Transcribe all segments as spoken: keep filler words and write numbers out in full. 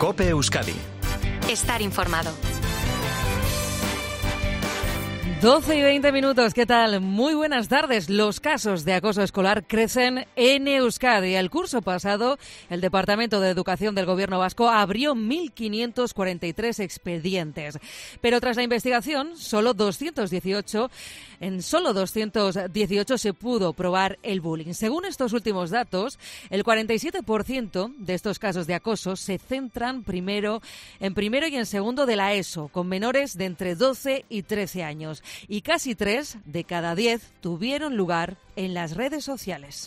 COPE Euskadi. Estar informado. doce y veinte minutos, ¿qué tal? Muy buenas tardes. Los casos de acoso escolar crecen en Euskadi. El curso pasado, el Departamento de Educación del Gobierno vasco abrió mil quinientos cuarenta y tres expedientes. Pero tras la investigación, solo doscientos dieciocho, en solo doscientos dieciocho se pudo probar el bullying. Según estos últimos datos, el cuarenta y siete por ciento de estos casos de acoso se centran primero en primero y en segundo de la ESO, con menores de entre doce y trece años. Y casi tres de cada diez tuvieron lugar en las redes sociales.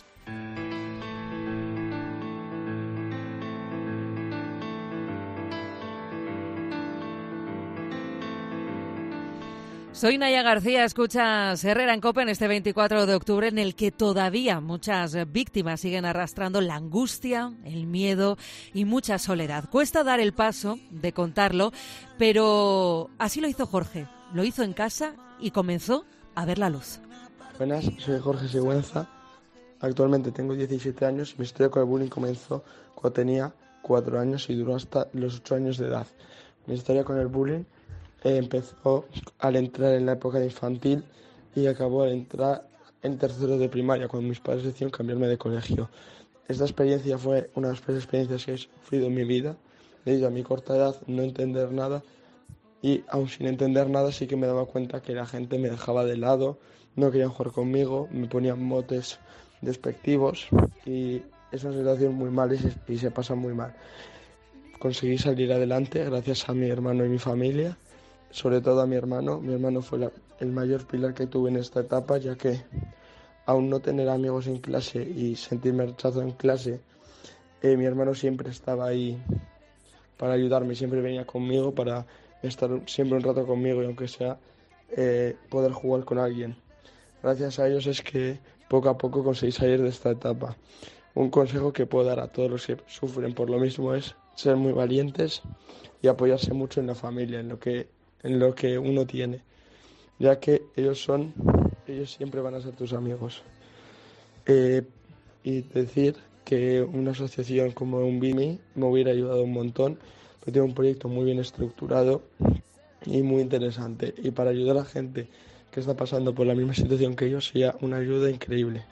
Soy Naya García, escuchas Herrera en COPE en este veinticuatro de octubre, en el que todavía muchas víctimas siguen arrastrando la angustia, el miedo y mucha soledad. Cuesta dar el paso de contarlo, pero así lo hizo Jorge. Lo hizo en casa y comenzó a ver la luz. Buenas, soy Jorge Sigüenza. Actualmente tengo diecisiete años y mi historia con el bullying comenzó cuando tenía cuatro años y duró hasta los ocho años de edad. Mi historia con el bullying eh, empezó al entrar en la época de infantil y acabó al entrar en tercero de primaria, cuando mis padres decidieron cambiarme de colegio. Esta experiencia fue una de las peores experiencias que he sufrido en mi vida, debido a mi corta edad, no entender nada. Y aun sin entender nada sí que me daba cuenta que la gente me dejaba de lado, no querían jugar conmigo, me ponían motes despectivos y es una situación muy mal y se, y se pasa muy mal. Conseguí salir adelante gracias a mi hermano y mi familia, sobre todo a mi hermano. Mi hermano fue la, el mayor pilar que tuve en esta etapa, ya que aún no tener amigos en clase y sentirme rechazado en clase, eh, mi hermano siempre estaba ahí para ayudarme, siempre venía conmigo para estar siempre un rato conmigo y aunque sea eh, poder jugar con alguien. Gracias a ellos es que poco a poco conseguí salir de esta etapa. Un consejo que puedo dar a todos los que sufren por lo mismo es ser muy valientes y apoyarse mucho en la familia, en lo que, en lo que uno tiene, ya que ellos son, ellos siempre van a ser tus amigos. Eh, y decir que una asociación como Unbimi me hubiera ayudado un montón. Tiene un proyecto muy bien estructurado y muy interesante, y para ayudar a la gente que está pasando por la misma situación que ellos sería una ayuda increíble.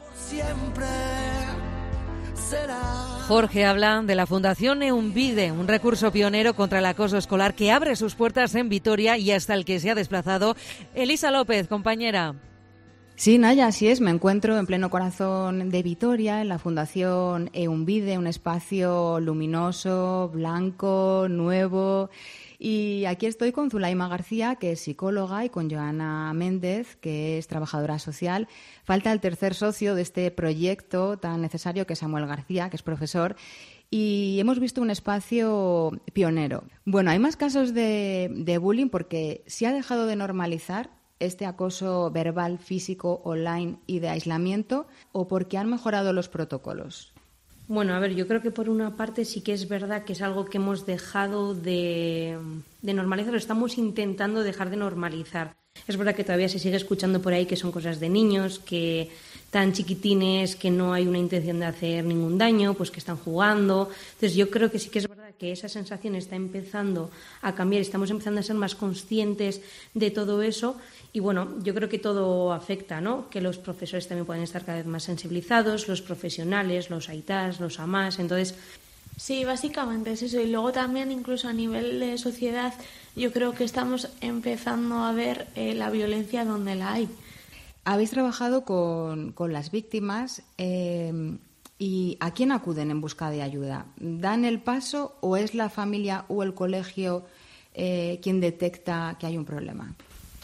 Jorge habla de la Fundación Eunvide, un recurso pionero contra el acoso escolar que abre sus puertas en Vitoria y hasta el que se ha desplazado Elisa López, compañera. Sí, Naya, así es. Me encuentro en pleno corazón de Vitoria, en la Fundación Eunvide, un espacio luminoso, blanco, nuevo. Y aquí estoy con Zulaima García, que es psicóloga, y con Joana Méndez, que es trabajadora social. Falta el tercer socio de este proyecto tan necesario, que es Samuel García, que es profesor. Y hemos visto un espacio pionero. Bueno, hay más casos de, de bullying porque se ha dejado de normalizar este acoso verbal, físico, online y de aislamiento, o porque han mejorado los protocolos? Bueno, a ver, yo creo que por una parte sí que es verdad que es algo que hemos dejado de, de normalizar, lo estamos intentando dejar de normalizar. Es verdad que todavía se sigue escuchando por ahí que son cosas de niños, que tan chiquitines, que no hay una intención de hacer ningún daño, pues que están jugando. Entonces yo creo que sí que es verdad que esa sensación está empezando a cambiar, estamos empezando a ser más conscientes de todo eso. Y bueno, yo creo que todo afecta, ¿no? Que los profesores también pueden estar cada vez más sensibilizados, los profesionales, los aitas, los amás. Entonces, sí, básicamente es eso. Y luego también, incluso a nivel de sociedad, yo creo que estamos empezando a ver eh, la violencia donde la hay. Habéis trabajado con, con las víctimas eh, y ¿a quién acuden en busca de ayuda? ¿Dan el paso o es la familia o el colegio eh, quien detecta que hay un problema?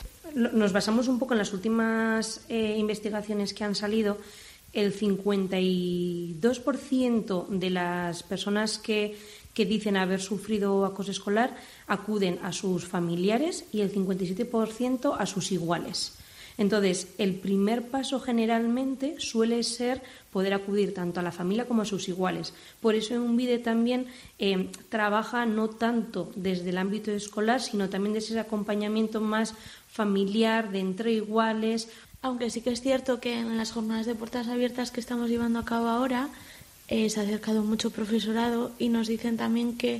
Nos basamos un poco en las últimas eh, investigaciones que han salido. El cincuenta y dos por ciento de las personas que, que dicen haber sufrido acoso escolar acuden a sus familiares y el cincuenta y siete por ciento a sus iguales. Entonces, el primer paso generalmente suele ser poder acudir tanto a la familia como a sus iguales. Por eso Eunvide también eh, trabaja no tanto desde el ámbito escolar, sino también desde ese acompañamiento más familiar, de entre iguales. Aunque sí que es cierto que en las jornadas de puertas abiertas que estamos llevando a cabo ahora eh, se ha acercado mucho profesorado y nos dicen también que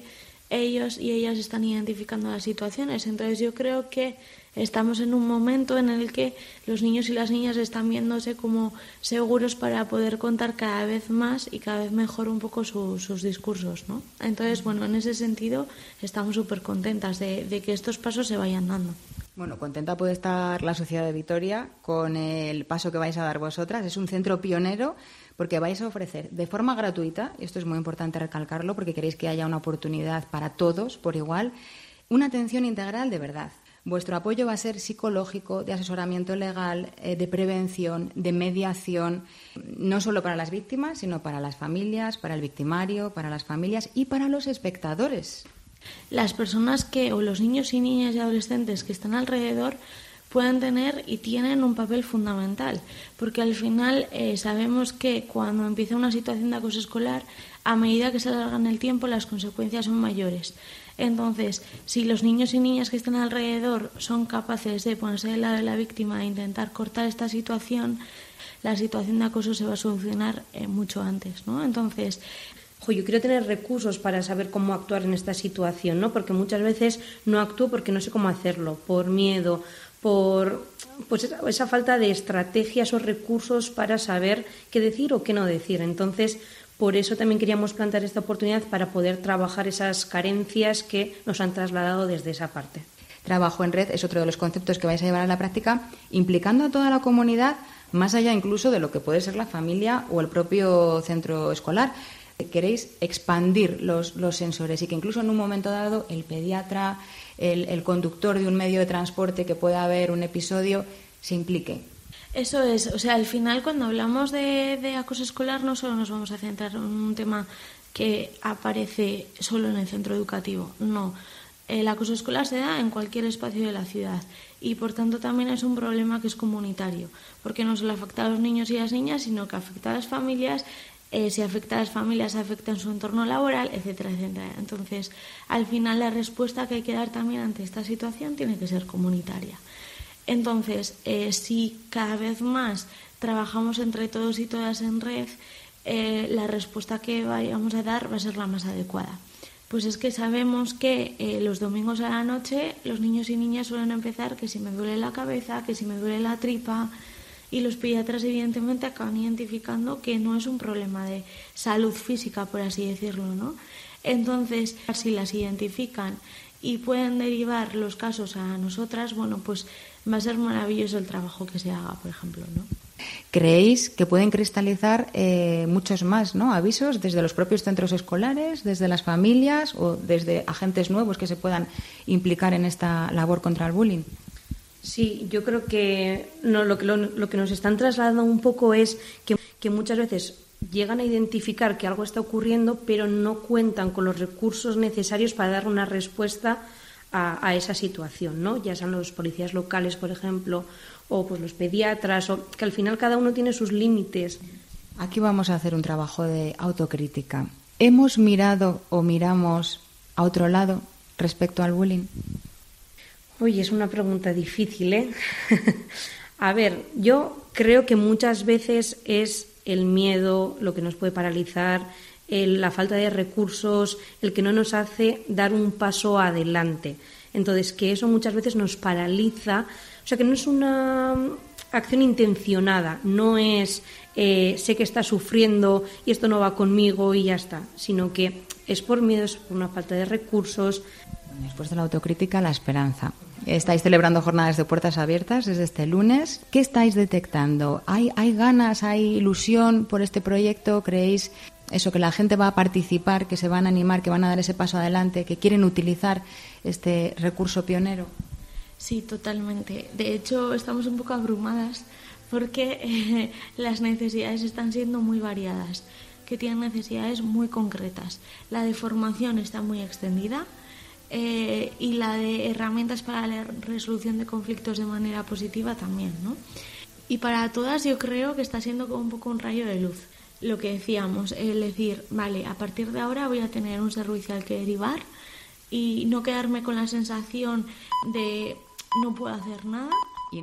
ellos y ellas están identificando las situaciones. Entonces yo creo que estamos en un momento en el que los niños y las niñas están viéndose como seguros para poder contar cada vez más y cada vez mejor un poco su, sus discursos, ¿no? Entonces, bueno, en ese sentido estamos súper contentas de, de que estos pasos se vayan dando. Bueno, contenta puede estar la Sociedad de Vitoria con el paso que vais a dar vosotras. Es un centro pionero porque vais a ofrecer de forma gratuita, y esto es muy importante recalcarlo porque queréis que haya una oportunidad para todos por igual, una atención integral de verdad. Vuestro apoyo va a ser psicológico, de asesoramiento legal, eh, de prevención, de mediación, no solo para las víctimas, sino para las familias, para el victimario, para las familias y para los espectadores. Las personas que, o los niños y niñas y adolescentes que están alrededor, pueden tener y tienen un papel fundamental, porque al final eh, sabemos que cuando empieza una situación de acoso escolar, a medida que se alarga en el tiempo, las consecuencias son mayores. Entonces, si los niños y niñas que están alrededor son capaces de ponerse del lado de la víctima e intentar cortar esta situación, la situación de acoso se va a solucionar eh, mucho antes, ¿no? Entonces, Jo, yo quiero tener recursos para saber cómo actuar en esta situación, ¿no? Porque muchas veces no actúo porque no sé cómo hacerlo, por miedo, por pues esa, esa falta de estrategias o recursos para saber qué decir o qué no decir. Entonces, por eso también queríamos plantear esta oportunidad para poder trabajar esas carencias que nos han trasladado desde esa parte. Trabajo en red es otro de los conceptos que vais a llevar a la práctica, implicando a toda la comunidad, más allá incluso de lo que puede ser la familia o el propio centro escolar. Queréis expandir los, los sensores y que incluso en un momento dado el pediatra, el, el conductor de un medio de transporte que pueda haber un episodio, se implique. Eso es, o sea, al final cuando hablamos de, de acoso escolar no solo nos vamos a centrar en un tema que aparece solo en el centro educativo, no. El acoso escolar se da en cualquier espacio de la ciudad y por tanto también es un problema que es comunitario, porque no solo afecta a los niños y las niñas, sino que afecta a las familias. Eh, si afecta a las familias, afecta en su entorno laboral, etcétera, etcétera. Entonces, al final la respuesta que hay que dar también ante esta situación tiene que ser comunitaria. Entonces, eh, si cada vez más trabajamos entre todos y todas en red, eh, la respuesta que vayamos a dar va a ser la más adecuada. Pues es que sabemos que eh, los domingos a la noche los niños y niñas suelen empezar que si me duele la cabeza, que si me duele la tripa. Y los pediatras evidentemente acaban identificando que no es un problema de salud física, por así decirlo, ¿no? Entonces, si las identifican y pueden derivar los casos a nosotras, bueno, pues va a ser maravilloso el trabajo que se haga, por ejemplo, ¿no? ¿Creéis que pueden cristalizar eh, muchos más, ¿no? avisos desde los propios centros escolares, desde las familias o desde agentes nuevos que se puedan implicar en esta labor contra el bullying? Sí, yo creo que, no, lo, que lo, lo que nos están trasladando un poco es que, que muchas veces llegan a identificar que algo está ocurriendo, pero no cuentan con los recursos necesarios para dar una respuesta a, a esa situación, ¿no? Ya sean los policías locales, por ejemplo, o pues los pediatras, o que al final cada uno tiene sus límites. Aquí vamos a hacer un trabajo de autocrítica. ¿Hemos mirado o miramos a otro lado respecto al bullying? Oye, es una pregunta difícil, ¿eh? A ver, yo creo que muchas veces es el miedo lo que nos puede paralizar, el, la falta de recursos, el que no nos hace dar un paso adelante. Entonces, que eso muchas veces nos paraliza. O sea, que no es una acción intencionada, no es eh, sé que está sufriendo y esto no va conmigo y ya está, sino que es por miedo, es por una falta de recursos. Después de la autocrítica, la esperanza. Estáis celebrando jornadas de puertas abiertas desde este lunes. ¿Qué estáis detectando? ¿Hay, hay ganas, hay ilusión por este proyecto? ¿Creéis eso, que la gente va a participar, que se van a animar, que van a dar ese paso adelante, que quieren utilizar este recurso pionero? Sí, totalmente. De hecho, estamos un poco abrumadas porque eh, las necesidades están siendo muy variadas, que tienen necesidades muy concretas. La de formación está muy extendida. Eh, y la de herramientas para la resolución de conflictos de manera positiva también, ¿no? Y para todas yo creo que está siendo como un poco un rayo de luz. Lo que decíamos, el decir, vale, a partir de ahora voy a tener un servicio al que derivar y no quedarme con la sensación de no puedo hacer nada. Y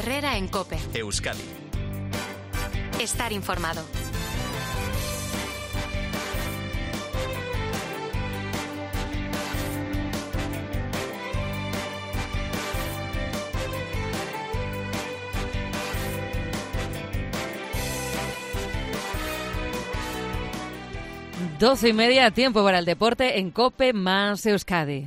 Herrera en COPE. Euskadi. Estar informado. Doce y media, tiempo para el deporte en COPE más Euskadi.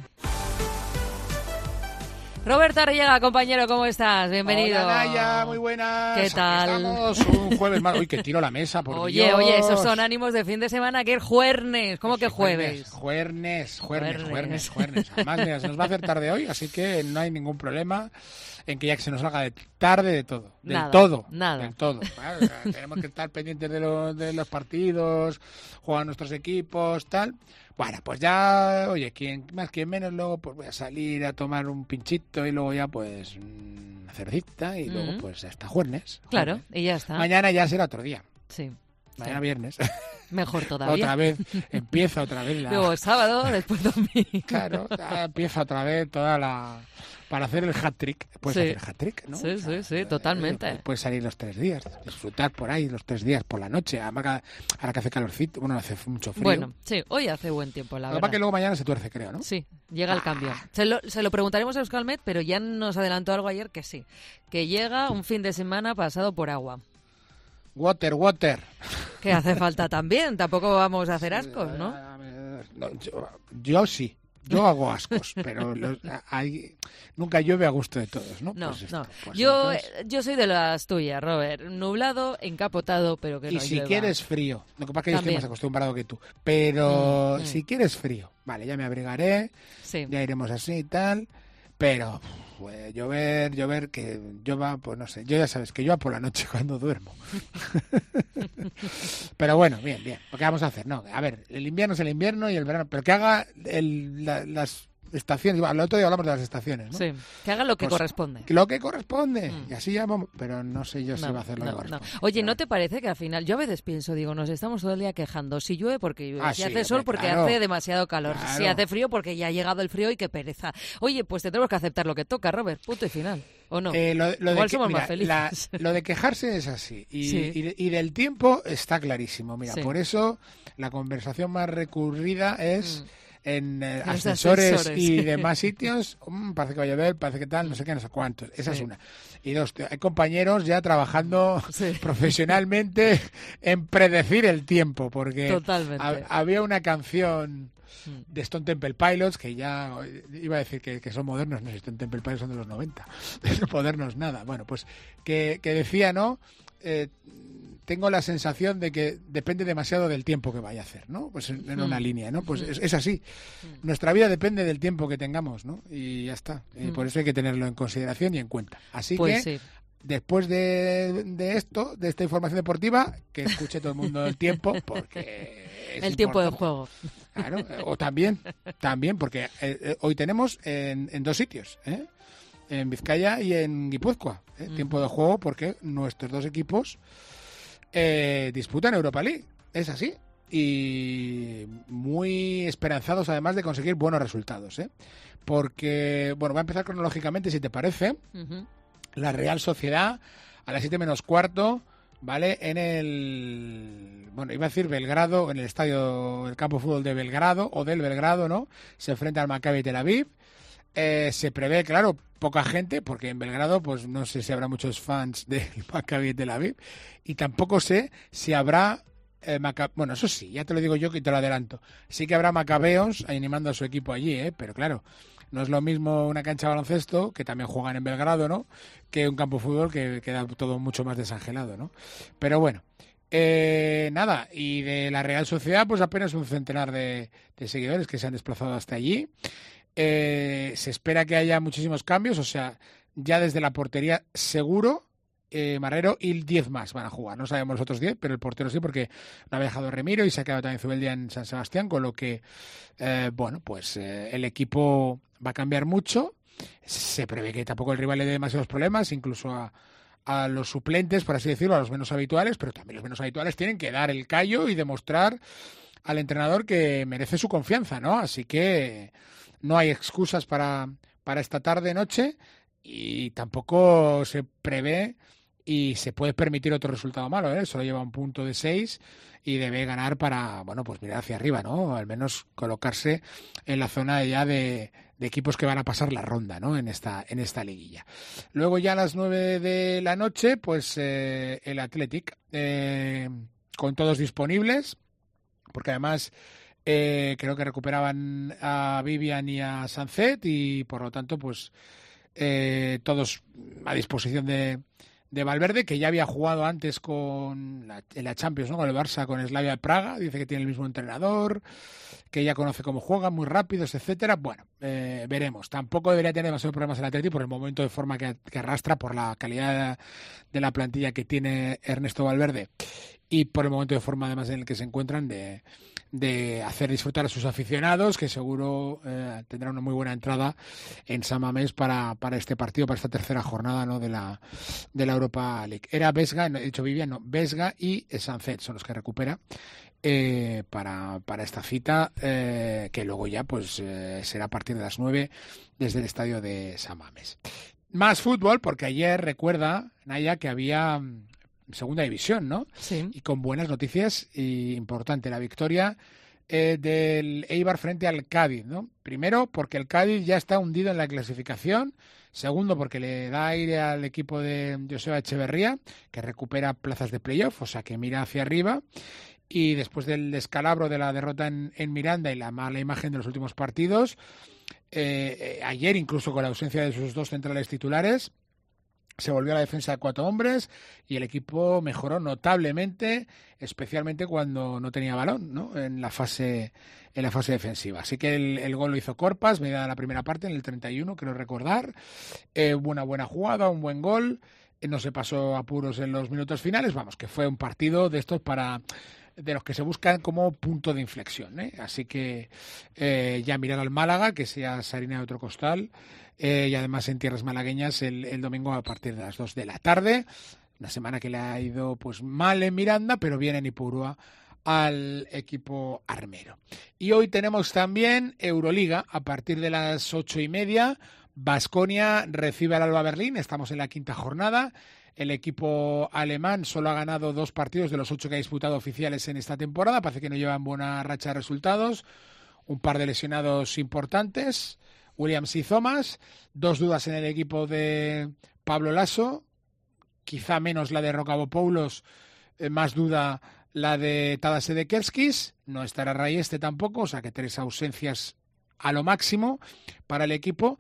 Roberto Arriaga, compañero, ¿cómo estás? Bienvenido. Hola, Naya, muy buenas. ¿Qué tal? Aquí estamos un jueves más. Uy, que tiro la mesa, por Oye, Dios. oye, esos son ánimos de fin de semana, que es jueves. ¿Cómo que jueves? Juernes, juernes, Juernes. juernes, juernes. Además, mira, se nos va a hacer tarde hoy, así que no hay ningún problema en que ya que se nos haga de tarde de todo. Del Nada, todo. nada. Del todo. Vale, tenemos que estar pendientes de, lo, de los partidos, juegan nuestros equipos, tal. Bueno, pues ya, oye, quien más, quien menos, luego pues voy a salir a tomar un pinchito y luego ya pues una cervecita y luego Mm. pues hasta jueves. Claro, y ya está. Mañana ya será otro día. Sí. Mañana Sí. viernes. Mejor todavía. Otra vez, empieza otra vez la... Luego sábado, después domingo. Claro, ya empieza otra vez toda la... Para hacer el hat-trick. Puedes Sí. hacer hat-trick, ¿no? Sí, O sea, sí, sí, eh, totalmente. Puedes salir los tres días, disfrutar por ahí los tres días por la noche. Además, ahora que hace calorcito, bueno, hace mucho frío. Bueno, sí, hoy hace buen tiempo, la Lo que pasa verdad. es que luego mañana se tuerce, creo, ¿no? Sí, llega el cambio. Se lo, se lo preguntaremos a Euskalmet, pero ya nos adelantó algo ayer que sí. Que llega un fin de semana pasado por agua. Water, water. Que hace falta también, tampoco vamos a hacer ascos, ¿no? No, yo, yo sí, yo hago ascos, pero los, hay, nunca llueve a gusto de todos, ¿no? No, Pues esto, no. pues yo, entonces- eh, yo soy de las tuyas, Robert. Nublado, encapotado, pero que y no si llueva. quieres frío, lo que pasa es que yo estoy También. más acostumbrado que tú, pero Mm, mm. si quieres frío, vale, ya me abrigaré, Sí. ya iremos así y tal, pero pues, llover, llover, que llueva, pues no sé, yo ya sabes que llueva por la noche cuando duermo. Pero bueno, bien, bien, ¿lo que vamos a hacer? No, a ver, el invierno es el invierno y el verano, pero que haga el, la- las estaciones, al otro día hablamos de las estaciones, ¿no? Sí, que haga lo que Pues, corresponde. Lo que corresponde, Mm. y así ya vamos, pero no sé yo si No, va a hacer lo no, que no. corresponde. Oye, Pero ¿no te parece que al final, yo a veces pienso, digo, nos estamos todo el día quejando, si llueve porque llueve, Ah, si sí, hace sol hombre, porque claro. hace demasiado calor, si Claro. hace frío porque ya ha llegado el frío y qué pereza. Oye, pues tendremos que aceptar lo que toca, Robert, punto y final, ¿o no? Eh, lo, lo de Igual que- somos mira, más felices. la- lo de quejarse es así. Y, Sí. y, de- y del tiempo está clarísimo. Mira, Sí. por eso la conversación más recurrida es Mm. en eh, Los ascensores, ascensores, y sí. demás sitios. "Mm, parece que va a llover, parece que tal, no sé qué, no sé cuántos. Esa Sí. es una. Y dos, te- hay compañeros ya trabajando Sí. profesionalmente en predecir el tiempo. Porque Totalmente. ha- había una canción Mm. de Stone Temple Pilots, que ya iba a decir que, que son modernos, no, Stone Temple Pilots son de los noventa, no modernos nada. Bueno, pues que, que decía, ¿no? Eh, tengo la sensación de que depende demasiado del tiempo que vaya a hacer, ¿no? Pues en, en una Mm. línea, ¿no? Pues es, es así. Nuestra vida depende del tiempo que tengamos, ¿no? Y ya está. Y Mm. por eso hay que tenerlo en consideración y en cuenta. Así Pues que sí. después de, de esto, de esta información deportiva, que escuche todo el mundo el tiempo, porque es El tiempo de importante. juego. Claro, eh, o también, también, porque eh, eh, hoy tenemos en, en dos sitios, ¿eh? En Vizcaya y en Guipúzcoa, ¿eh? Mm. Tiempo de juego, porque nuestros dos equipos eh, disputan Europa League, es así. Y muy esperanzados además de conseguir buenos resultados, ¿eh? Porque, bueno, va a empezar cronológicamente, si te parece. Ujú. La Real Sociedad a las siete menos cuarto, ¿vale? En el, bueno, iba a decir Belgrado, en el estadio, el campo de fútbol de Belgrado, o del Belgrado, ¿no? Se enfrenta al Maccabi Tel Aviv. Eh, se prevé, claro, poca gente, porque en Belgrado, pues no sé si habrá muchos fans del Maccabi Tel Aviv, y tampoco sé si habrá eh, Maca- bueno, eso sí, ya te lo digo yo que te lo adelanto. Sí que habrá macabeos animando a su equipo allí, ¿eh? Pero claro, no es lo mismo una cancha de baloncesto, que también juegan en Belgrado, ¿no? Que un campo de fútbol que queda todo mucho más desangelado, ¿no? Pero bueno, eh, nada, y de la Real Sociedad, pues apenas un centenar de, de seguidores que se han desplazado hasta allí. Eh, se espera que haya muchísimos cambios, o sea, ya desde la portería seguro, eh, Marrero y diez más van a jugar. No sabemos los otros diez, pero el portero sí, porque no había dejado Remiro y se ha quedado también Zubeldia en San Sebastián, con lo que, eh, bueno, pues eh, el equipo va a cambiar mucho. Se prevé que tampoco el rival le dé demasiados problemas, incluso a, a los suplentes, por así decirlo, a los menos habituales, pero también los menos habituales tienen que dar el callo y demostrar al entrenador que merece su confianza, ¿no? Así que no hay excusas para, para esta tarde-noche. y tampoco se prevé y se puede permitir otro resultado malo, ¿eh? Solo lleva un punto de seis y debe ganar para, bueno, pues mirar hacia arriba, ¿no? Al menos colocarse en la zona ya de, de equipos que van a pasar la ronda, ¿no? En esta, en esta liguilla. Luego ya a las nueve de la noche, pues eh, el Athletic, eh, con todos disponibles, porque además eh, creo que recuperaban a Vivian y a Sancet y por lo tanto, pues eh, todos a disposición de de Valverde, que ya había jugado antes con la, en la Champions, ¿no? Con el Barça, con Slavia Praga, dice que tiene el mismo entrenador, que ya conoce cómo juega, muy rápidos, etcétera. Bueno, eh, veremos. Tampoco debería tener demasiados problemas el Atleti por el momento de forma que, que arrastra, por la calidad de la plantilla que tiene Ernesto Valverde y por el momento de forma además en el que se encuentran de, de hacer disfrutar a sus aficionados, que seguro eh, tendrán una muy buena entrada en San Mamés para, para este partido, para esta tercera jornada, ¿no? de la de la Europa League. Era Vesga, no, he dicho Vivian, no, Vesga y Sancet son los que recupera eh, para, para esta cita, eh, que luego ya pues eh, será a partir de las nueve desde el estadio de San Mamés. Más fútbol, porque ayer recuerda, Naya, que había segunda división, ¿no? Sí. Y con buenas noticias y importante la victoria eh, del Eibar frente al Cádiz, ¿no? Primero, porque el Cádiz ya está hundido en la clasificación. Segundo, porque le da aire al equipo de Joseba Echeverría, que recupera plazas de playoff, o sea, que mira hacia arriba. Y después del descalabro de la derrota en, en Miranda y la mala imagen de los últimos partidos, eh, eh, ayer incluso con la ausencia de sus dos centrales titulares, se volvió a la defensa de cuatro hombres y el equipo mejoró notablemente, especialmente cuando no tenía balón, ¿no? En la fase en la fase defensiva. Así que el, el gol lo hizo Corpas, medida de la primera parte, en el treinta y uno, creo recordar. Eh, hubo una buena jugada, un buen gol. Eh, no se pasó apuros en los minutos finales. Vamos, que fue un partido de estos para de los que se buscan como punto de inflexión, ¿eh? Así que eh, ya mirar al Málaga, que sea Sarina de otro costal. Eh, y además en tierras malagueñas el, el domingo a partir de las dos de la tarde. Una semana que le ha ido pues mal en Miranda, pero bien en Ipurúa al equipo armero. Y hoy tenemos también Euroliga a partir de las ocho y media. Baskonia recibe al Alba Berlín. Estamos en la quinta jornada. El equipo alemán solo ha ganado dos partidos de los ocho que ha disputado oficiales en esta temporada. Parece que no llevan buena racha de resultados. Un par de lesionados importantes, Williams y Thomas. Dos dudas en el equipo de Pablo Lasso. Quizá menos la de Rocabopoulos, eh, más duda la de Tadas Edekerskis. No estará Rayeste tampoco, o sea que tres ausencias a lo máximo para el equipo,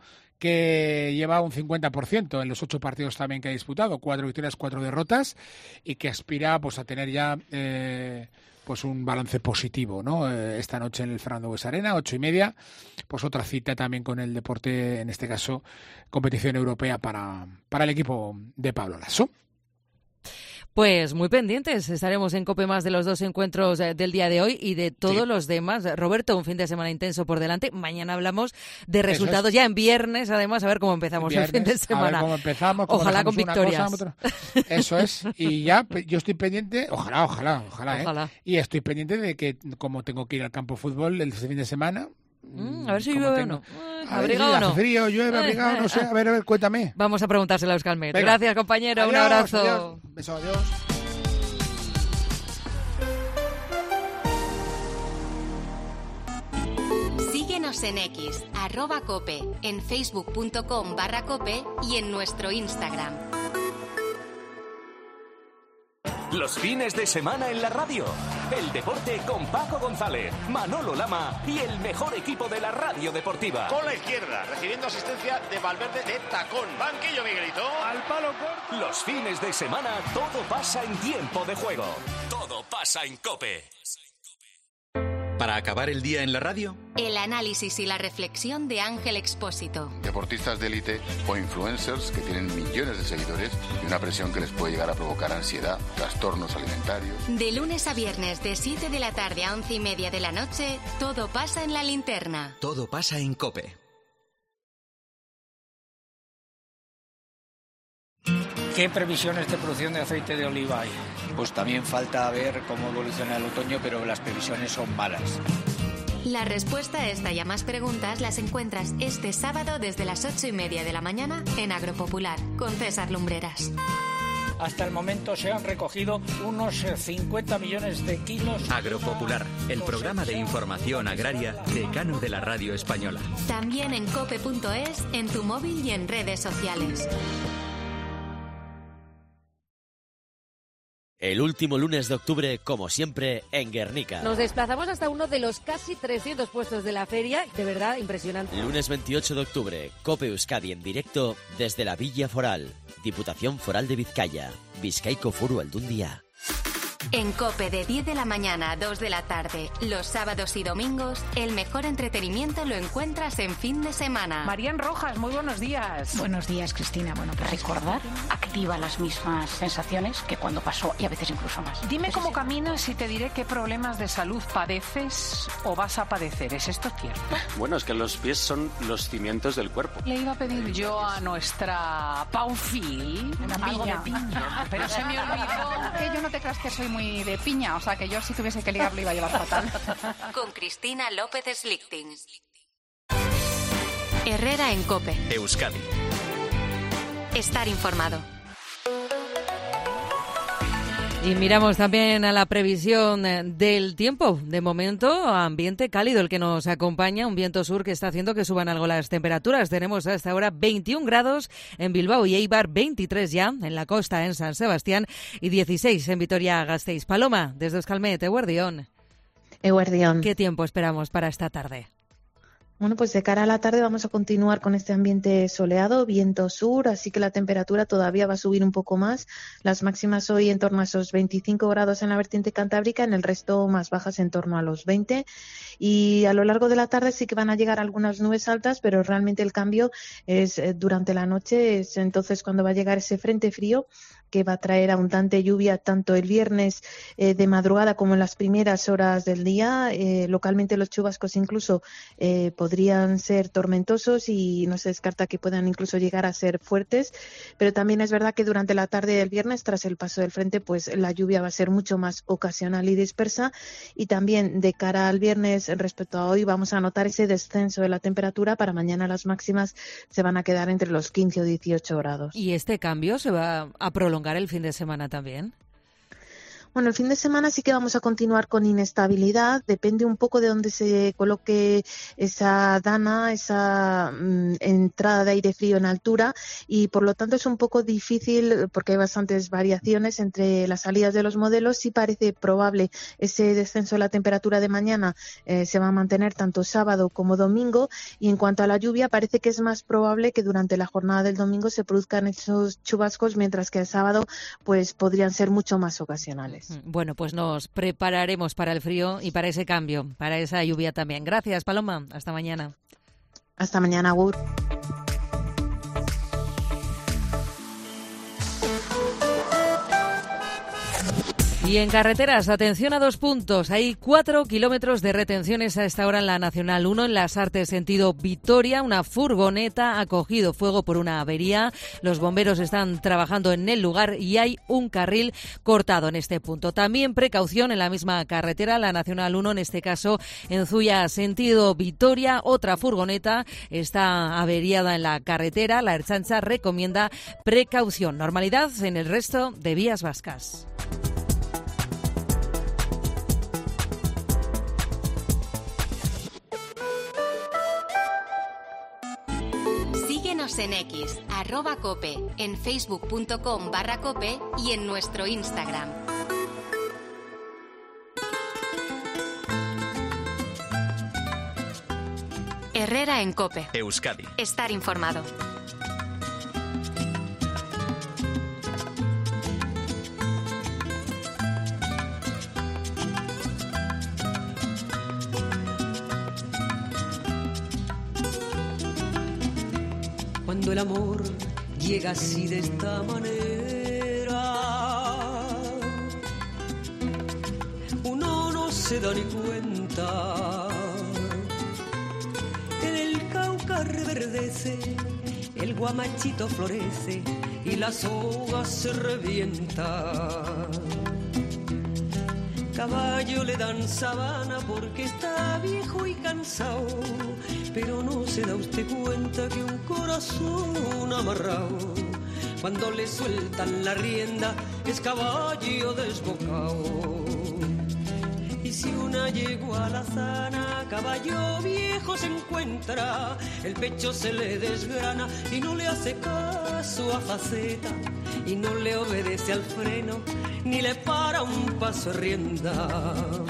que lleva un cincuenta por ciento en los ocho partidos también que ha disputado, cuatro victorias, cuatro derrotas, y que aspira pues a tener ya eh, pues un balance positivo, ¿no? Eh, esta noche en el Fernando Buesa Arena, ocho y media, pues otra cita también con el deporte, en este caso competición europea para, para el equipo de Pablo Lasso. Pues muy pendientes, estaremos en COPE más de los dos encuentros del día de hoy y de todos sí. los demás. Roberto, un fin de semana intenso por delante. Mañana hablamos de resultados ya en viernes, además, a ver cómo empezamos viernes, el fin de semana. A ver cómo empezamos. Cómo ojalá con victorias. Cosa, eso es. Y ya, yo estoy pendiente, ojalá, ojalá, ojalá, ojalá. ¿eh? Y estoy pendiente de que, como tengo que ir al campo de fútbol el fin de semana, Mm, a ver si llueve o no. ¿Abrigado o no? ¿Hace frío, llueve, abrigado? No sé. A ver, a ver, cuéntame. Vamos a preguntárselo a Euskalmet. Gracias, compañero. Adiós, un abrazo. Adiós. Un beso, adiós. Síguenos en X, arroba cope, en facebook.com barra cope y en nuestro Instagram. Los fines de semana en la radio. El deporte con Paco González, Manolo Lama y el mejor equipo de la radio deportiva. Con la izquierda, recibiendo asistencia de Valverde de tacón. Banquillo, Miguelito. Al palo corto. Los fines de semana todo pasa en tiempo de juego. Todo pasa en COPE. Para acabar el día en la radio, el análisis y la reflexión de Ángel Expósito. Deportistas de élite o influencers que tienen millones de seguidores y una presión que les puede llegar a provocar ansiedad, trastornos alimentarios. De lunes a viernes, de siete de la tarde a once y media de la noche, todo pasa en La Linterna. Todo pasa en COPE. ¿Qué previsiones de producción de aceite de oliva hay? Pues también falta ver cómo evoluciona el otoño, pero las previsiones son malas. La respuesta a esta y a más preguntas las encuentras este sábado desde las ocho y media de la mañana en Agropopular, con César Lumbreras. Hasta el momento se han recogido unos cincuenta millones de kilos. Agropopular, el programa de información agraria decano de la radio española. También en cope punto es, en tu móvil y en redes sociales. El último lunes de octubre, como siempre, en Guernica. Nos desplazamos hasta uno de los casi trescientos puestos de la feria. De verdad, impresionante. Lunes veintiocho de octubre, Cope Euskadi en directo desde la Villa Foral. Diputación Foral de Vizcaya. Bizkaiko Foru Aldundia. En COPE de diez de la mañana a dos de la tarde, los sábados y domingos, el mejor entretenimiento lo encuentras en fin de semana. Marían Rojas, muy buenos días. Buenos días, Cristina. Bueno, pues recordar activa las mismas sensaciones que cuando pasó y a veces incluso más. Dime cómo caminas y te diré qué problemas de salud padeces o vas a padecer. ¿Es esto cierto? Bueno, es que los pies son los cimientos del cuerpo. Le iba a pedir yo a nuestra Paufi algo de piña, pero se me olvidó. Que yo no te creas que soy muy de piña, o sea que yo si tuviese que ligar lo iba a llevar fatal. Con Cristina López Slichting. Herrera en COPE. Euskadi. Estar informado. Y miramos también a la previsión del tiempo. De momento, ambiente cálido el que nos acompaña, un viento sur que está haciendo que suban algo las temperaturas. Tenemos hasta ahora veintiún grados en Bilbao y Eibar, veintitrés ya en la costa en San Sebastián y dieciséis en Vitoria-Gasteiz. Paloma, desde Euskalmet, Eguerdión. Eguerdión. ¿Qué tiempo esperamos para esta tarde? Bueno, pues de cara a la tarde vamos a continuar con este ambiente soleado, viento sur, así que la temperatura todavía va a subir un poco más. Las máximas hoy en torno a esos veinticinco grados en la vertiente cantábrica, en el resto más bajas en torno a los veinte. Y a lo largo de la tarde sí que van a llegar algunas nubes altas, pero realmente el cambio es eh, durante la noche, es entonces cuando va a llegar ese frente frío que va a traer abundante lluvia tanto el viernes eh, de madrugada como en las primeras horas del día. Eh, localmente los chubascos incluso eh, podrían ser tormentosos y no se descarta que puedan incluso llegar a ser fuertes, pero también es verdad que durante la tarde del viernes, tras el paso del frente, pues la lluvia va a ser mucho más ocasional y dispersa, y también de cara al viernes respecto a hoy vamos a notar ese descenso de la temperatura. Para mañana las máximas se van a quedar entre los quince o dieciocho grados. ¿Y este cambio se va a prolongar el fin de semana también? Bueno, el fin de semana sí que vamos a continuar con inestabilidad, depende un poco de dónde se coloque esa dana, esa mmm, entrada de aire frío en altura, y por lo tanto es un poco difícil porque hay bastantes variaciones entre las salidas de los modelos. Sí parece probable ese descenso de la temperatura de mañana, eh, se va a mantener tanto sábado como domingo, y en cuanto a la lluvia parece que es más probable que durante la jornada del domingo se produzcan esos chubascos, mientras que el sábado pues podrían ser mucho más ocasionales. Bueno, pues nos prepararemos para el frío y para ese cambio, para esa lluvia también. Gracias, Paloma. Hasta mañana. Hasta mañana, Agur. Y en carreteras, atención a dos puntos. Hay cuatro kilómetros de retenciones a esta hora en la Nacional uno, en Las Artes, sentido Vitoria. Una furgoneta ha cogido fuego por una avería. Los bomberos están trabajando en el lugar y hay un carril cortado en este punto. También precaución en la misma carretera, la Nacional uno, en este caso en Zuya, sentido Vitoria. Otra furgoneta está averiada en la carretera. La Ertzaintza recomienda precaución. Normalidad en el resto de vías vascas. En X, arroba cope, en facebook.com barra cope y en nuestro Instagram. Herrera en COPE. Euskadi. Estar informado. Cuando el amor llega así de esta manera, uno no se da ni cuenta. En el Cauca reverdece, el guamachito florece y la soga se revienta. caballo le dan sabana porque está viejo y cansado, pero no se da usted cuenta que un corazón amarrado, cuando le sueltan la rienda, es caballo desbocado. Y si una yegua alazana, caballo viejo se encuentra, el pecho se le desgrana y no le hace caso a faceta, y no le obedece al freno, ni le para un paso de rienda.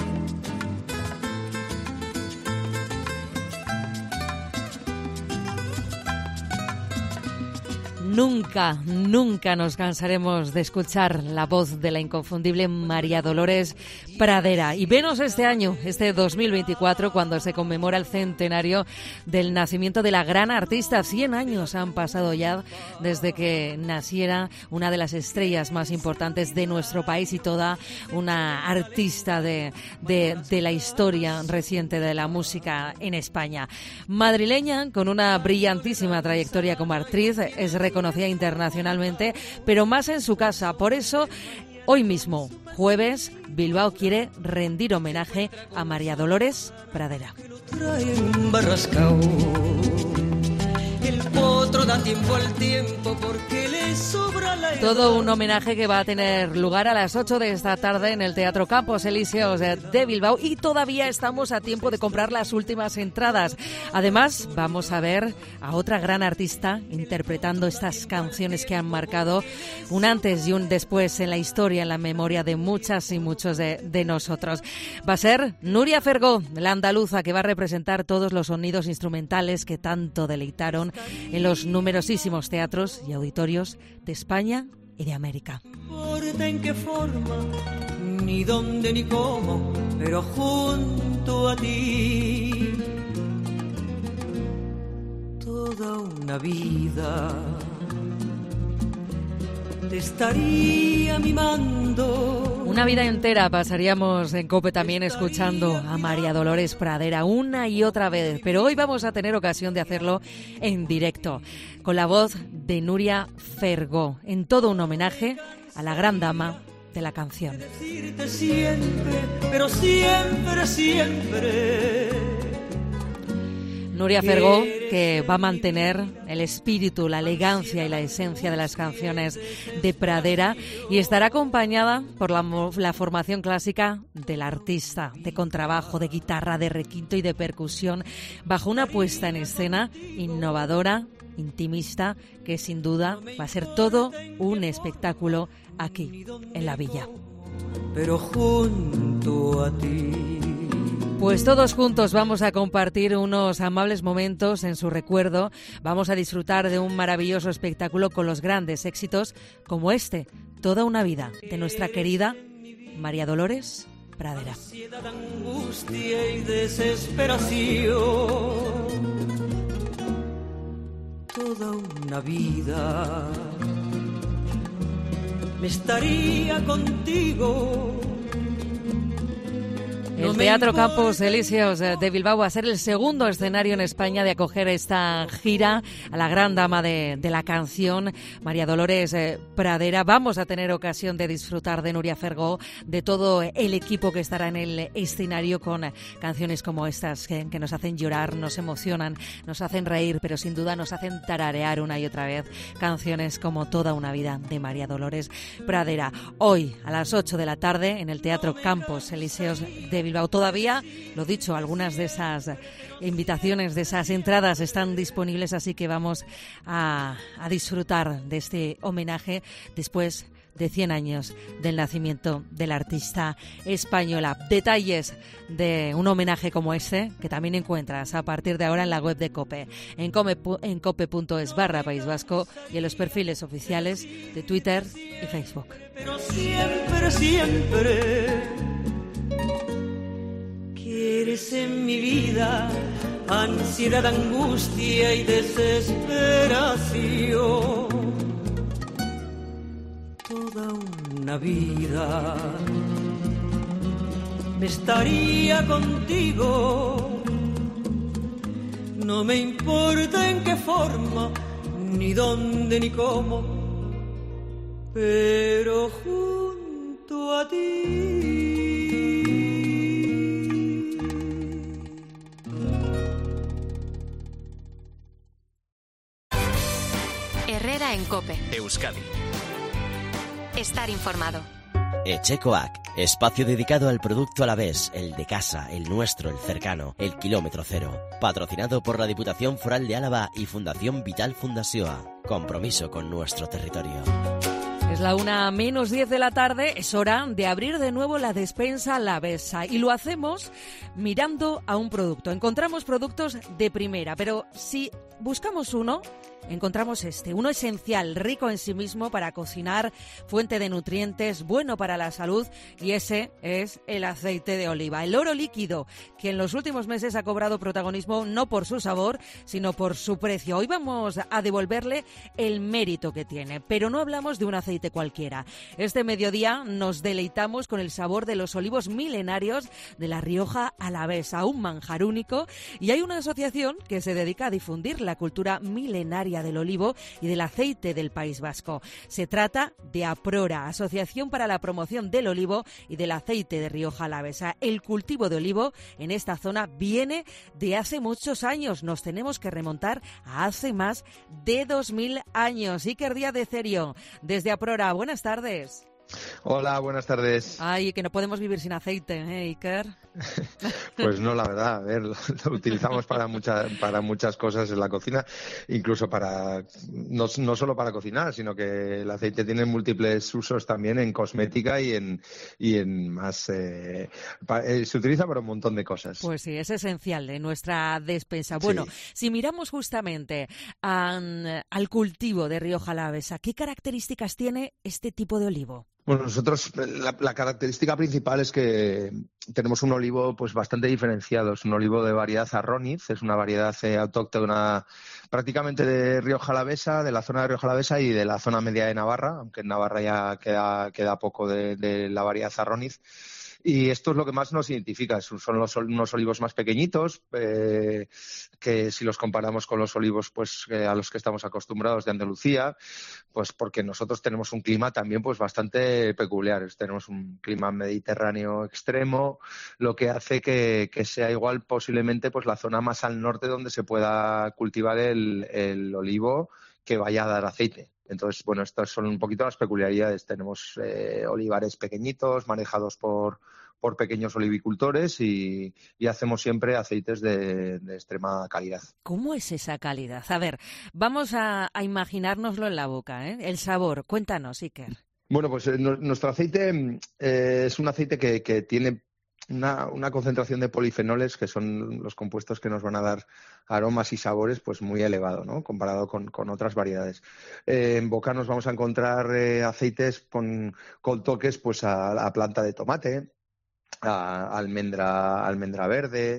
Nunca, nunca nos cansaremos de escuchar la voz de la inconfundible María Dolores Pradera. Y venos este año, este dos mil veinticuatro, cuando se conmemora el centenario del nacimiento de la gran artista. Cien años han pasado ya desde que naciera una de las estrellas más importantes de nuestro país y toda una artista de, de, de la historia reciente de la música en España. Madrileña, con una brillantísima trayectoria como actriz, es reconocida internacionalmente, pero más en su casa. Por eso, hoy mismo, jueves, Bilbao quiere rendir homenaje a María Dolores Pradera. El potro da tiempo al tiempo porque le sobra la edad. Todo un homenaje que va a tener lugar a las ocho de esta tarde en el Teatro Campos Elíseos de Bilbao, y todavía estamos a tiempo de comprar las últimas entradas. Además, vamos a ver a otra gran artista interpretando estas canciones que han marcado un antes y un después en la historia, en la memoria de muchas y muchos de, de nosotros. Va a ser Nuria Fergó, la andaluza, que va a representar todos los sonidos instrumentales que tanto deleitaron en los numerosísimos teatros y auditorios de España y de América. No importa en qué forma, ni dónde ni cómo, pero junto a ti toda una vida te estaría mimando. Una vida entera pasaríamos en COPE también escuchando a María Dolores Pradera una y otra vez, pero hoy vamos a tener ocasión de hacerlo en directo, con la voz de Nuria Fergó, en todo un homenaje a la gran dama de la canción. Decirte siempre, pero siempre, siempre. Nuria Fergó, que va a mantener el espíritu, la elegancia y la esencia de las canciones de Pradera, y estará acompañada por la, la formación clásica del artista, de contrabajo, de guitarra, de requinto y de percusión, bajo una puesta en escena innovadora, intimista, que sin duda va a ser todo un espectáculo aquí, en la Villa. Pero junto a ti. Pues todos juntos vamos a compartir unos amables momentos en su recuerdo. Vamos a disfrutar de un maravilloso espectáculo con los grandes éxitos como este, Toda una vida, de nuestra querida María Dolores Pradera. Ansiedad, angustia y desesperación. Toda una vida me estaría contigo. El Teatro Campos Elíseos de Bilbao va a ser el segundo escenario en España de acoger esta gira a la gran dama de, de la canción, María Dolores eh, Pradera. Vamos a tener ocasión de disfrutar de Nuria Fergó, de todo el equipo que estará en el escenario con canciones como estas que, que nos hacen llorar, nos emocionan, nos hacen reír, pero sin duda nos hacen tararear una y otra vez canciones como Toda una vida de María Dolores Pradera. Hoy a las ocho de la tarde en el Teatro Campos Elíseos de Bilbao. Todavía, lo dicho, algunas de esas invitaciones, de esas entradas están disponibles, así que vamos a, a disfrutar de este homenaje después de cien años del nacimiento de la artista española. Detalles de un homenaje como este que también encuentras a partir de ahora en la web de COPE, en, come, en cope.es barra País Vasco y en los perfiles oficiales de Twitter y Facebook. Pero siempre, siempre eres en mi vida, ansiedad, angustia y desesperación. Toda una vida me estaría contigo. No me importa en qué forma, ni dónde ni cómo, pero junto a ti. Herrera en COPE. Euskadi. Estar informado. Echecoac, espacio dedicado al producto alavés, el de casa, el nuestro, el cercano, el kilómetro cero. Patrocinado por la Diputación Foral de Álava y Fundación Vital Fundasioa. Compromiso con nuestro territorio. Es la una menos diez de la tarde, es hora de abrir de nuevo la despensa alavesa y lo hacemos mirando a un producto. Encontramos productos de primera, pero si buscamos uno, encontramos este, uno esencial, rico en sí mismo para cocinar, fuente de nutrientes, bueno para la salud, y ese es el aceite de oliva, el oro líquido, que en los últimos meses ha cobrado protagonismo no por su sabor, sino por su precio. Hoy vamos a devolverle el mérito que tiene, pero no hablamos de un aceite cualquiera. Este mediodía nos deleitamos con el sabor de los olivos milenarios de la Rioja Alavesa, un manjar único, y hay una asociación que se dedica a difundir la cultura milenaria del olivo y del aceite del País Vasco. Se trata de APRORA, Asociación para la Promoción del Olivo y del Aceite de Rioja Alavesa. El cultivo de olivo en esta zona viene de hace muchos años. Nos tenemos que remontar a hace más de dos mil años. Iker Díaz de Cerio, desde APRORA. Buenas tardes. Hola, buenas tardes. Ay, que no podemos vivir sin aceite, ¿eh, Iker? Pues no, la verdad, a ver, lo, lo utilizamos para muchas para muchas cosas en la cocina, incluso para, no, no solo para cocinar, sino que el aceite tiene múltiples usos también en cosmética y en y en más, eh, pa, eh, se utiliza para un montón de cosas. Pues sí, es esencial en nuestra despensa. Bueno, sí. Si miramos justamente a, al cultivo de Rioja Alavesa, ¿qué características tiene este tipo de olivo? Bueno, nosotros la, la característica principal es que tenemos un olivo pues bastante diferenciado. Es un olivo de variedad Arroniz, es una variedad eh, autóctona prácticamente de Rioja Alavesa, de la zona de Rioja Alavesa y de la zona media de Navarra, aunque en Navarra ya queda, queda poco de, de la variedad Arroniz. Y esto es lo que más nos identifica. Son los, unos olivos más pequeñitos, eh, que si los comparamos con los olivos pues eh, a los que estamos acostumbrados de Andalucía, pues porque nosotros tenemos un clima también pues bastante peculiar. Tenemos un clima mediterráneo extremo, lo que hace que, que sea igual posiblemente pues la zona más al norte donde se pueda cultivar el, el olivo que vaya a dar aceite. Entonces, bueno, estas son un poquito las peculiaridades. Tenemos eh, olivares pequeñitos manejados por, por pequeños olivicultores y, y hacemos siempre aceites de, de extrema calidad. ¿Cómo es esa calidad? A ver, vamos a, a imaginárnoslo en la boca, ¿eh? El sabor. Cuéntanos, Iker. Bueno, pues eh, no, nuestro aceite eh, es un aceite que, que tiene Una, una concentración de polifenoles, que son los compuestos que nos van a dar aromas y sabores, pues muy elevado, ¿no? Comparado con, con otras variedades. Eh, en boca nos vamos a encontrar eh, aceites con, con toques pues a, a planta de tomate, a almendra, almendra verde.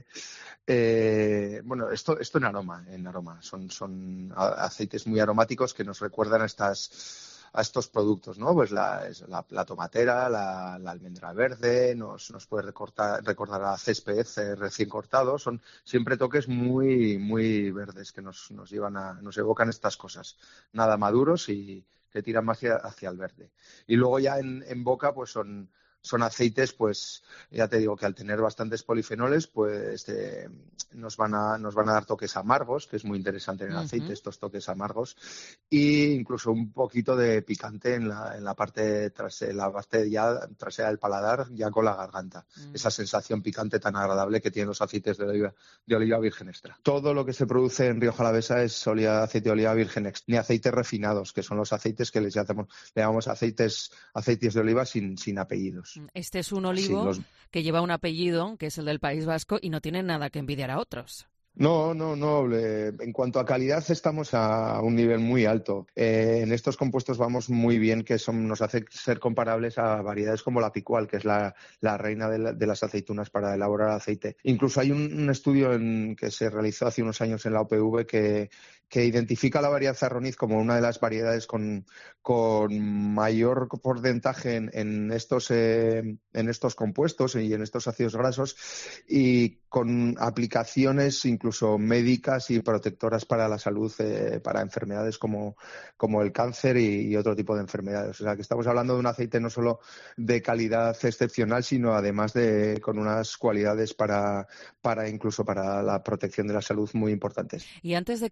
Eh, bueno, esto, esto en aroma, en aroma. Son, son aceites muy aromáticos que nos recuerdan a estas a estos productos, ¿no? Pues la, la, la tomatera, la, la almendra verde, nos, nos puede recortar, recordar a césped eh, recién cortado. Son siempre toques muy, muy verdes que nos, nos llevan a, nos evocan estas cosas. Nada maduros y que tiran más hacia, hacia el verde. Y luego ya en, en boca, pues son Son aceites, pues ya te digo que al tener bastantes polifenoles, pues eh, nos van a nos van a dar toques amargos, que es muy interesante en el aceite, uh-huh. estos toques amargos, e incluso un poquito de picante en la en la parte trasera, la parte ya trasera del paladar, ya con la garganta. Uh-huh. Esa sensación picante tan agradable que tienen los aceites de oliva de oliva virgen extra. Todo lo que se produce en Rioja Alavesa es oliva, aceite de oliva virgen extra, ni aceites refinados, que son los aceites que les llamamos, le llamamos aceites aceites de oliva sin sin apellidos. Este es un olivo sí, los... que lleva un apellido, que es el del País Vasco, y no tiene nada que envidiar a otros. No, no, no. En cuanto a calidad estamos a un nivel muy alto. Eh, en estos compuestos vamos muy bien, que son, nos hace ser comparables a variedades como la picual, que es la, la reina de, la, de las aceitunas para elaborar aceite. Incluso hay un, un estudio en, que se realizó hace unos años en la U P V que, que identifica la variedad Arroniz como una de las variedades con, con mayor porcentaje en, en, estos, eh, en estos compuestos y en estos ácidos grasos, y con aplicaciones incluso incluso médicas y protectoras para la salud, eh, para enfermedades como, como el cáncer y, y otro tipo de enfermedades. O sea, que estamos hablando de un aceite no solo de calidad excepcional, sino además de con unas cualidades para, para incluso para la protección de la salud muy importantes. Y antes de que llegue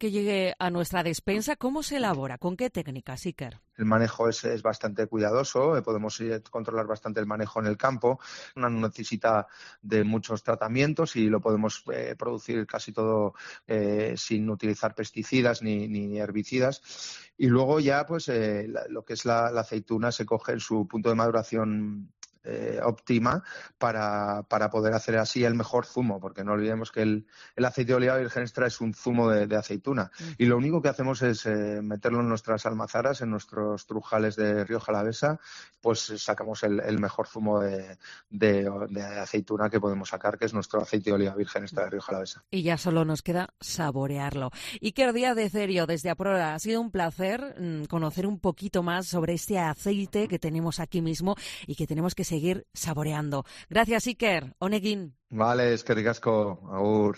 llegue a nuestra despensa, ¿cómo se elabora? ¿Con qué técnicas, Iker? El manejo es, es bastante cuidadoso, eh, podemos eh, controlar bastante el manejo en el campo, no necesita de muchos tratamientos y lo podemos eh, producir casi todo eh, sin utilizar pesticidas ni, ni herbicidas. Y luego ya pues eh, la, lo que es la, la aceituna se coge en su punto de maduración Eh, óptima para, para poder hacer así el mejor zumo, porque no olvidemos que el, el aceite de oliva virgen extra es un zumo de, de aceituna. Mm. Y lo único que hacemos es eh, meterlo en nuestras almazaras, en nuestros trujales de Rioja Alavesa, pues sacamos el, el mejor zumo de, de, de aceituna que podemos sacar, que es nuestro aceite de oliva virgen extra de Rioja Alavesa. Y ya solo nos queda saborearlo. Iker Díaz de Cerio, desde Aprora, ha sido un placer mmm, conocer un poquito más sobre este aceite que tenemos aquí mismo y que tenemos que seguir seguir saboreando. Gracias, Iker. Onegin. Vale, eskerrik asko. Agur.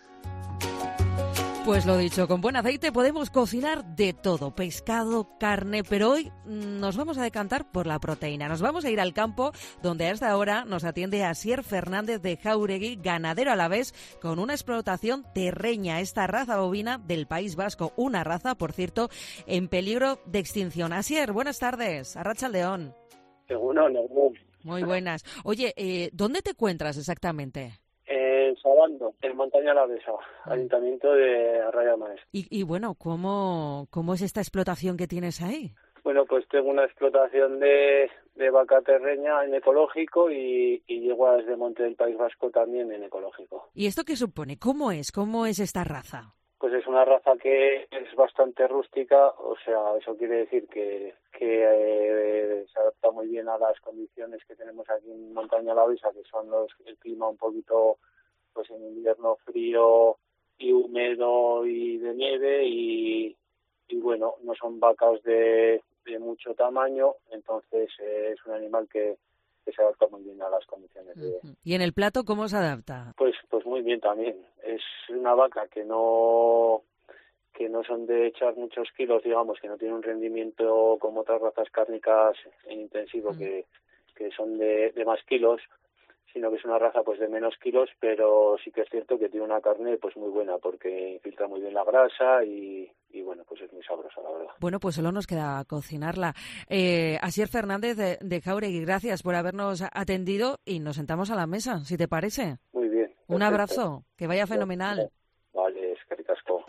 Pues lo dicho, con buen aceite podemos cocinar de todo, pescado, carne, pero hoy nos vamos a decantar por la proteína. Nos vamos a ir al campo, donde hasta ahora nos atiende Asier Fernández de Jáuregui, ganadero alavés, con una explotación terreña, esta raza bovina del País Vasco, una raza, por cierto, en peligro de extinción. Asier, buenas tardes. Arratsaldeon. Seguro, no. Muy buenas. Oye, eh, ¿dónde te encuentras exactamente? En Sabando, en Montaña Alavesa, Ayuntamiento de Arraya Maestre. Y, y bueno, ¿cómo, ¿cómo es esta explotación que tienes ahí? Bueno, pues tengo una explotación de, de vaca terreña en ecológico y, y llego desde Monte del País Vasco también en ecológico. ¿Y esto qué supone? ¿Cómo es? ¿Cómo es esta raza? Pues es una raza que es bastante rústica, o sea, eso quiere decir que, que eh, se adapta muy bien a las condiciones que tenemos aquí en Montaña Alavesa, que son los, el clima un poquito, pues en invierno frío y húmedo y de nieve y, y bueno, no son vacas de, de mucho tamaño, entonces eh, es un animal que que se adapta muy bien a las condiciones de... ¿Y en el plato cómo se adapta? Pues pues muy bien también. Es una vaca que no que no son de echar muchos kilos, digamos, que no tiene un rendimiento como otras razas cárnicas en intensivo, mm. que, que son de, de más kilos, sino que es una raza pues de menos kilos, pero sí que es cierto que tiene una carne pues muy buena, porque infiltra muy bien la grasa y, y bueno, pues es muy sabrosa, la verdad. Bueno, pues solo nos queda cocinarla. Eh, Asier Fernández de, de Jáuregui, gracias por habernos atendido y nos sentamos a la mesa, si te parece. Muy bien. Perfecto. Un abrazo, que vaya fenomenal. Vale, es que ricasco.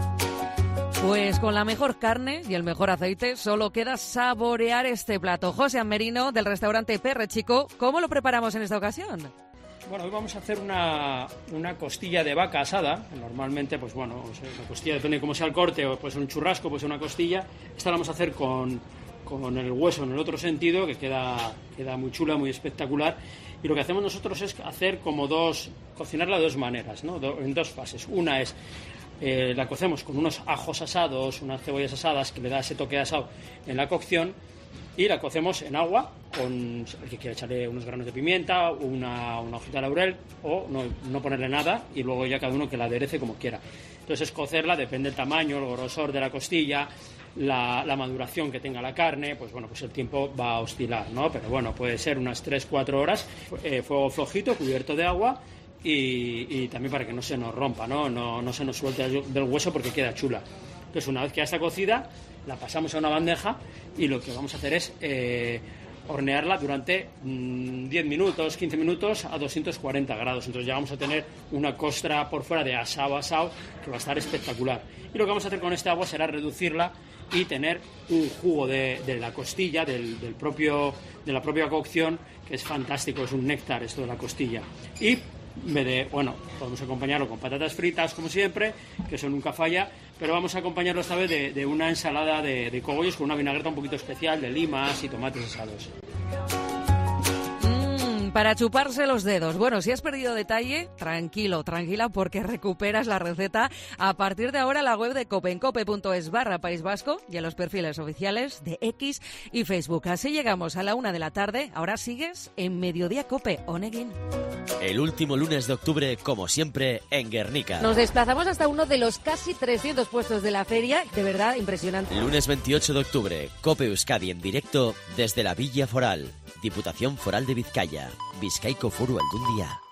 Pues con la mejor carne y el mejor aceite solo queda saborear este plato. José Amerino, del restaurante Perre Chico, ¿cómo lo preparamos en esta ocasión? Bueno, hoy vamos a hacer una, una costilla de vaca asada. Normalmente, pues bueno, la costilla depende de cómo sea el corte, o pues un churrasco, pues una costilla. Esta la vamos a hacer con, con el hueso en el otro sentido, que queda, queda muy chula, muy espectacular. Y lo que hacemos nosotros es hacer como dos, cocinarla de dos maneras, ¿no? Do, en dos fases. Una es Eh, la cocemos con unos ajos asados, unas cebollas asadas que le da ese toque asado en la cocción, y la cocemos en agua con el que quiera echarle unos granos de pimienta, una, una hojita de laurel o no, no ponerle nada y luego ya cada uno que la aderece como quiera. Entonces cocerla depende del tamaño, el grosor de la costilla, la, la maduración que tenga la carne, pues bueno, pues el tiempo va a oscilar, ¿no? Pero bueno, puede ser unas tres cuatro horas, eh, fuego flojito, cubierto de agua. Y, y también para que no se nos rompa, ¿no? No, no se nos suelte del hueso porque queda chula. Entonces, una vez que ya está cocida, la pasamos a una bandeja y lo que vamos a hacer es eh, hornearla durante mmm, diez minutos, quince minutos a doscientos cuarenta grados. Entonces ya vamos a tener una costra por fuera de asado asado que va a estar espectacular. Y lo que vamos a hacer con este agua será reducirla y tener un jugo de, de la costilla, del, del propio, de la propia cocción, que es fantástico, es un néctar esto de la costilla. Y en vez de, bueno, podemos acompañarlo con patatas fritas, como siempre, que eso nunca falla, pero vamos a acompañarlo esta vez de, de una ensalada de, de cogollos con una vinagreta un poquito especial de limas y tomates asados. Para chuparse los dedos. Bueno, si has perdido detalle, tranquilo, tranquila, porque recuperas la receta a partir de ahora en la web de cope, en cope punto es barra País Vasco y en los perfiles oficiales de X y Facebook. Así llegamos a la una de la tarde. Ahora sigues en Mediodía Cope, Onegin. El último lunes de octubre, como siempre, en Guernica. Nos desplazamos hasta uno de los casi trescientos puestos de la feria. De verdad, impresionante. Lunes veintiocho de octubre, Cope Euskadi en directo desde la Villa Foral. Diputación Foral de Vizcaya. Bizkaiko Foru Aldundia.